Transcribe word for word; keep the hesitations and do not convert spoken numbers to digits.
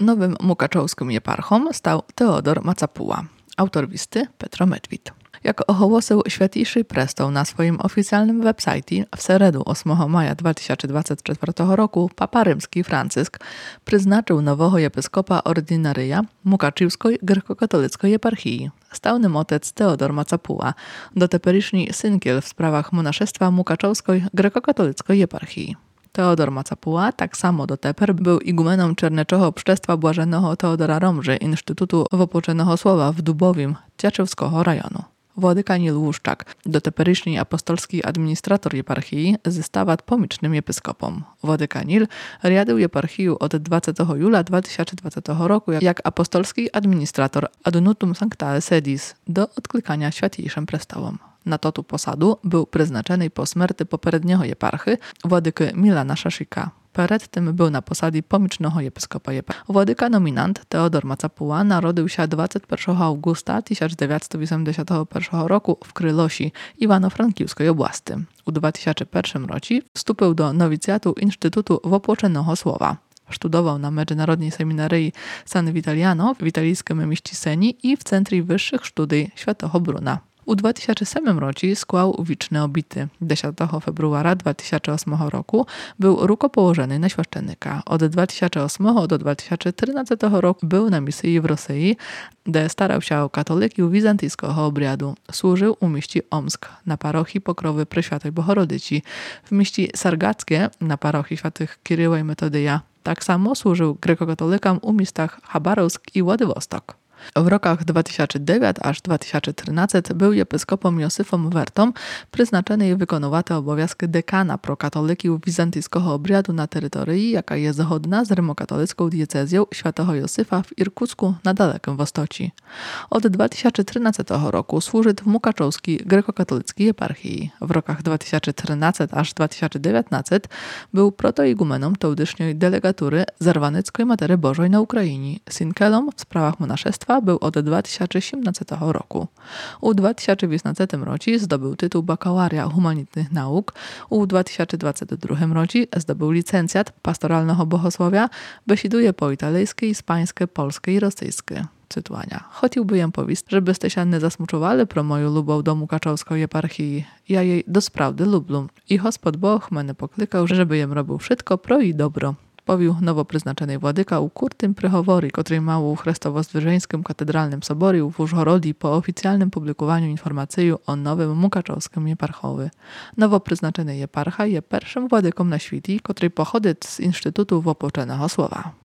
Nowym mukaczowskim jeparchą stał Teodor Macapuła, autor listy Petro Medvit. Jak ohołosił Świętejszy Prestol na swoim oficjalnym websajcie w seredu ósmego maja dwa tysiące dwudziestego czwartego roku Papa Rzymski Franciszek przyznaczył nowego episkopa ordynaryja Mukaczewskiej grekokatolickiej eparchii. Stałym otec Teodor Macapuła, doteperishny synkiel w sprawach monaszestwa Mukaczowskiej grekokatolickiej eparchii. Teodor Macapuła, tak samo doteper, był igumeną Czerneczego Pszczestwa Błażenego Teodora Romży Instytutu Wopoczenego Słowa w Dubowim Ciaczewskiego rajonu. Władyka Nil Łuszczak, doteperishny apostolski administrator eparchii, został pomycznym episkopom. Władyka Nil riadył eparchię od dwudziestego jula dwa tysiące dwudziestego roku jak apostolski administrator ad nutum sanctae sedis do odklikania Świętejszym Prestolom. Na to tu posadu był przeznaczony po śmierci poprzedniego eparchy, władyky Milana Szaszika. Przed tym był na posadzie pomycznego episkopa eparchii. Władyka nominant Teodor Macapuła narodził się dwudziestego pierwszego augusta tysiąc dziewięćset osiemdziesiątego pierwszego roku w Krylosi, Iwano-Frankiwskiej oblasti. W dwa tysiące pierwszym roku wstąpił do nowicjatu Instytutu Wopoczenego Słowa. Studował na Międzynarodnej Seminarii San Vitaliano w italijskim mieście Seni i w Centrum Wyższych Studii Świętego Bruna. W dwa tysiące siódmym roku skłał wieczne obity. dziesiątego februara dwa tysiące ósmego roku był rukopołożony na świeczennika. Od dwa tysiące ósmego do dwa tysiące trzynastego roku był na misji w Rosji, gdzie starał się o katolików wizantyjskiego obrządu. Służył u mieści Omsk na parochii Pokrowy Preświatej Bohorodyci, w mieści Sargackie na parochii świętych Kiryła i Metodyja. Tak samo służył grekokatolikom u miastach Chabarovsk i Władywostok. W rokach dwa tysiące dziewiątym aż dwa tysiące trzynastym był episkopom Józefom Wertom przeznaczony i wykonywał obowiązki dekana prokatolików wizantyjskiego obrządu na terytorii, jaka jest zgodna z rymokatolicką diecezją Świętego Józefa w Irkucku na Dalekim Wostoci. Od dwa tysiące trzynastego roku służył w Mukaczowskiej grekokatolickiej eparchii. W rokach dwa tysiące trzynastym aż dwa tysiące dziewiętnastym był protoigumeną teodysznej delegatury Zarwanickiej Matery Bożej na Ukrainie. Synkelom w sprawach monaszestwa był od dwa tysiące siedemnastego roku. W dwa tysiące osiemnastym roku zdobył tytuł bakalaura humanitarnych nauk, w dwa tysiące dwudziestym drugim roku zdobył licencjat pastoralnego bohosłowia, besiduje po italijskie, hiszpańskie, polskie i rosyjskie. Cytuania. Chciałbym jem powiedzieć, żebyście się nie zasmuczowali pro moją lubą do Mukaczowskiej eparchii. Ja jej do sprawdy lublę. I Gospod Boh mnie poklikał, żeby jem robił wszystko pro i dobro. Powił nowo przeznaczony władyka u kurtym prychowory, który mał u Chrestowo-Zdwyżeńskim Katedralnym Soborie w Użhorodzi po oficjalnym publikowaniu informacji o nowym mukaczowskim eparchowy. Nowo przeznaczony eparcha jest pierwszym władyką na świecie, który pochodzi z Instytutu Wopoczenego Słowa.